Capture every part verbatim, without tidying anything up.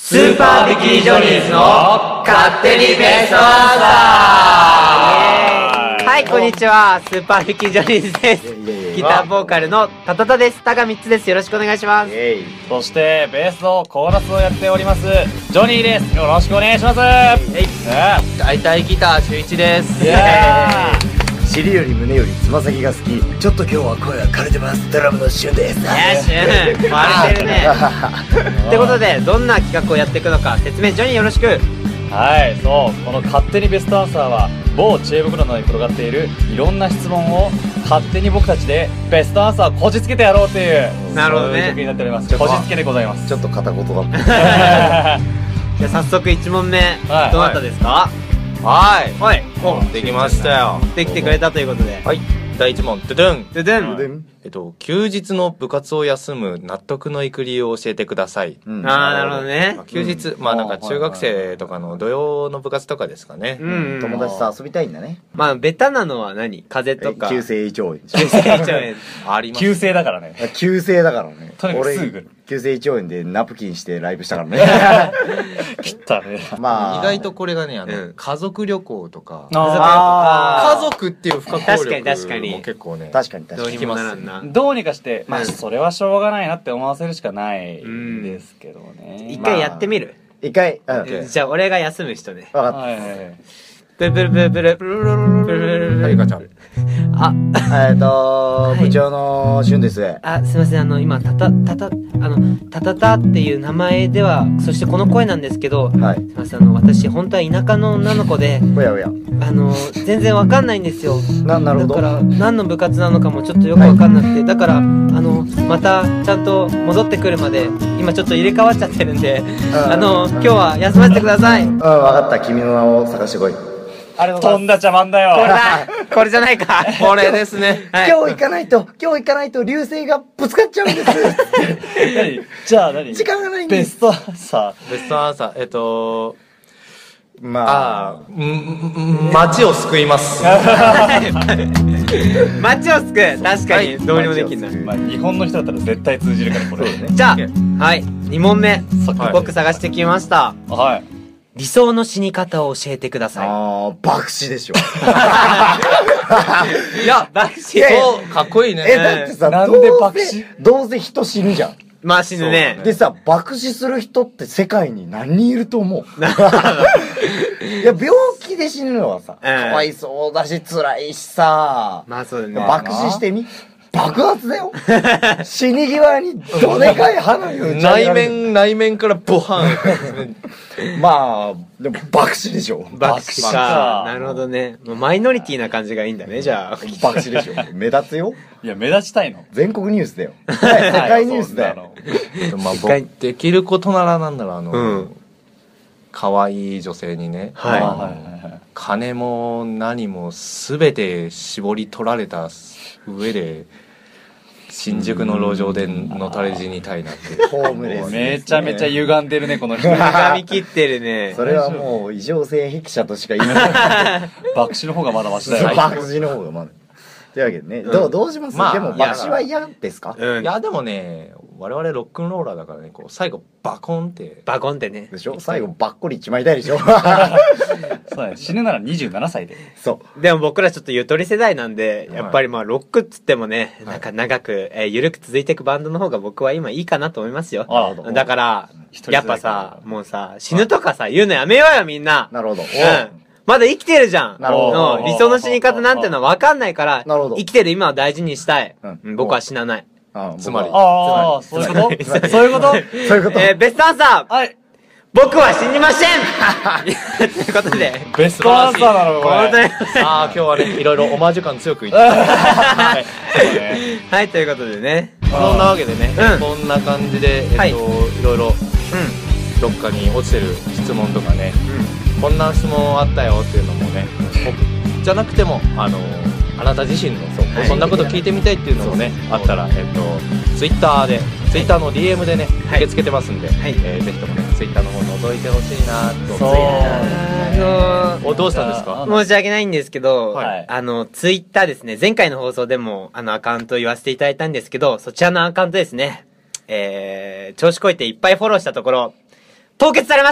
スーパービキニジョニーズの勝手にベストアンサー。はい、こんにちは。スーパービキニジョニーズです。ギターボーカルのタタタです。タがみっつです。よろしくお願いします。 そしてベースとコーラスをやっておりますジョニーです。よろしくお願いします。 大体ギターしゅういちです。 尻より胸よりつま先が好き。ちょっと今日は声が枯れてます。ドラムのシュンです。 いやシュン割れてるね。ってことでどんな企画をやっていくのか説明ジョニーよろしく。 はい、そうこの勝手にベストアンサーは某知恵袋の中に転がっているいろんな質問を勝手に僕たちでベストアンサーをこじつけてやろうという、 なるほどね、 そういう曲になっております。こじつけでございます。 ちょっと片言だった。 じゃあ早速いち問目、はい、どなたですか？ はいはい、 おできましたよ。 できてくれたということで、 はい、だいいち問、ドゥドゥンドゥドゥン、 えっと休日の部活を休む納得のいく理由を教えてください。 うん、ああなるほどね。 まあ、休日、うん、まあなんか中学生とかの土曜の部活とかですかね。 うん、うん、友達と遊びたいんだね。 まあベタなのは何？風邪とか急性胃腸炎。 急性胃腸炎あります。 急性だからね。 急性だからね。 とにかくすぐ急性胃腸炎でナプキンしてライブしたからね。 切ったね。 まあ意外とこれがね、あの、うん、家族旅行とか、 あ家族っていう不可抗力も結構ね、 確かに確かにどうにもならんな。 どうにかしてまあそれはしょうがないなって思わせるしかないんですけどね。 一回やってみる？ 一回、 じゃあ俺が休む人ね。 分かった。 ブルブルブルブルブルブルブル。 はい、ガチャ。 あ、 えっと部長のしゅんです。 あ、すみません、あの今タタタタあのタタタっていう名前では、そしてこの声なんですけど、はい、すみません、あの私本当は田舎の女の子で、 おやおや、 あの全然わかんないんですよ。 な、なるほど。 だから何の部活なのかもちょっとよくわかんなくて、はい、だからあのまたちゃんと戻ってくるまで今ちょっと入れ替わっちゃってるんで、あの今日は休ませてください。うん、 わかった。君の名を探してこい。 とんだ茶番だよ。 これだ。これじゃないか。 これですね。 はい、今日行かないと、今日行かないと流星がぶつかっちゃうんです。 何？じゃあ何？ 時間がないんです。 ベストアンサー。ベストアンサー。えっと、 まあ、 あー、街を救います。 街を救う。確かに、どうにもできんな。 まあ、日本の人だったら絶対通じるから、これね。 じゃあ、はい、に問目。僕探してきました。 はい。 理想の死に方を教えてください。 ああ、爆死でしょ。 いや、爆死。 そう、かっこいいね。 え、だってさ、 なんで爆死？ どうせ人死ぬじゃん。 まあ死ぬね。 でさ、爆死する人って世界に何人いると思う？いや、病気で死ぬのはさ、かわいそうだし、辛いしさ。 まあそうだね。 爆死してみ？爆発だよ。死に際にどでかい花火を内面内面からボハン。 まあでも爆死でしょ。 爆死か。なるほどね。マイノリティな感じがいいんだね。じゃあ爆死でしょ。目立つよ。 いや目立ちたいの。 全国ニュースだよ。世界ニュースだよ。 まあできることならなんだろう、あの可愛い女性にね、金も何もすべて絞り取られた上で新宿の路上でのたれ死にたいなって。 ホームレス、 めちゃめちゃ歪んでるねこの人。 歪み切ってるね。 それはもう異常性癖者としか言えない。 爆死の方がまだマシだよ。 爆死の方がまだ。というわけでね、どうどうします？でも爆死は嫌ですか？ いやでもね、我々ロックンローラーだからね、こう最後バコンってバコンってね。 でしょ？最後バッコリいっちまいたいでしょ？ そうだね。死ぬならにじゅうななさいで。 そう。 でも僕らちょっとゆとり世代なんで、やっぱりまあロックっつってもね、なんか長く、えー、ゆるく続いていくバンドの方が僕は今いいかなと思いますよ。だから、やっぱさ、もうさ、死ぬとかさ、言うのやめようよみんな。 なるほど。 うん。まだ生きてるじゃん。 なるほど。 理想の死に方なんてのは分かんないから、 なるほど。 生きてる今を大事にしたい。僕は死なない。 つまり。 ああ、そういうことそういうことそういうこと。 えー、ベストアンサー。 はい。 僕は死にませんということで。 ベストアンサーなのこれ。 本当に。 ああ、今日はね、いろいろオマージュ感強く言って。 はい。はい、ということでね。 そんなわけでね、こんな感じで、えっと、いろいろ、どっかに落ちてる質問とかね、こんな質問あったよっていうのもね、僕じゃなくても、あの、あなた自身のそんなこと聞いてみたいっていうのもね、あったら、えっと、ツイッターで、ツイッターの ディーエム でね、受け付けてますんで、ぜひともね、ツイッターの方覗いてほしいなと。 そう。 あのお、どうしたんですか？ 申し訳ないんですけど、あの、ツイッターですね、前回の放送でも、あの、アカウント言わせていただいたんですけど、そちらのアカウントですね、えー、調子こいていっぱいフォローしたところ、 凍結されました。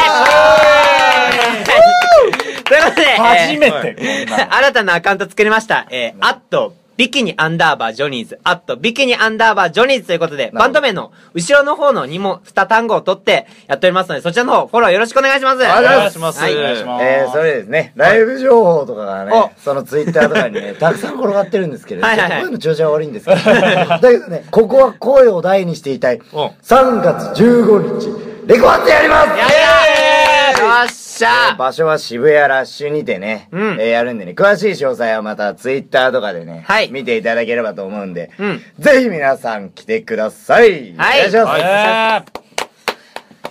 ということで、 初めて、 えー、新たなアカウント作りました。えー、アット、ビキニアンダーバージョニーズ、アット、ビキニアンダーバージョニーズということで、バンド名の後ろの方のにも、に単語を取ってやっておりますので、そちらの方、フォローよろしくお願いします。お願いします。 はい。お願いします。えー、それですね、ライブ情報とかがね、そのツイッターとかにね、たくさん転がってるんですけど、はいはいはい、声の調子は悪いんですけど、だけどね、ここは声を大にしていたい、さんがつじゅうごにち、レコ発やります。やったーよっしゃー、 場所は渋谷ラッシュにてね、うん、えー、やるんでね、詳しい詳細はまたツイッターとかでね、はい、見ていただければと思うんで、うん、ぜひ皆さん来てください。はい、お願いします。はい、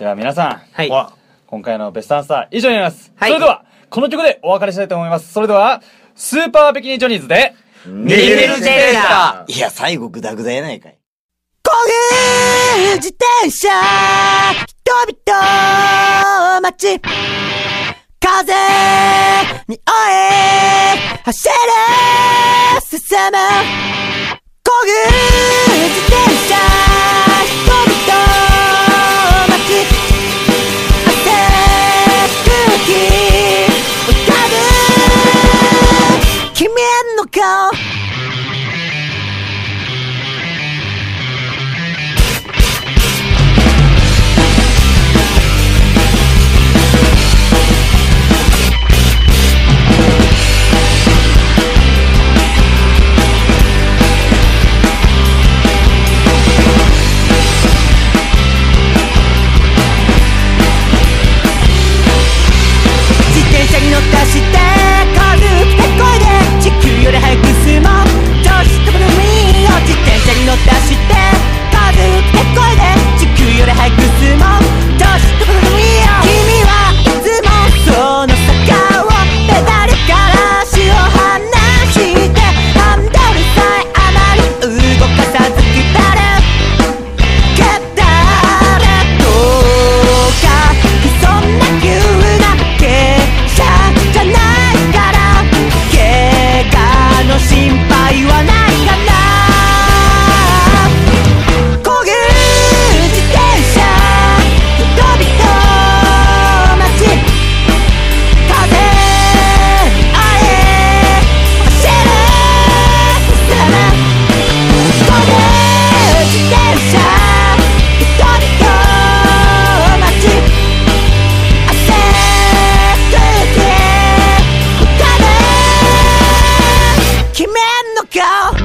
では皆さん、はい、今回のベストアンサー以上になります。はい、それでは、この曲でお別れしたいと思います。それでは、スーパービキニジョニーズで、 ニヒルジェルダー。いや、最後グダグダやないかい。 こぐ自転車、人々待ち、風に追え走る進む、こぐ自転車、人々待ち、汗空気浮かぶ君の顔、乗ったして軽くてこいで地球より早く進もう女子とこの海を自転車に乗ったして軽くてこいで地球より早く進もう女子とこの海を君はいつもその坂をペダルから足を離してハンドルさえあまり動かさずきたるけたれとかそんな急なじゃないから怪我の心配はないかな、こぐ自転車人々待ち、風に追え走る進む、こぐ自転車人々待ち、汗空気君の顔、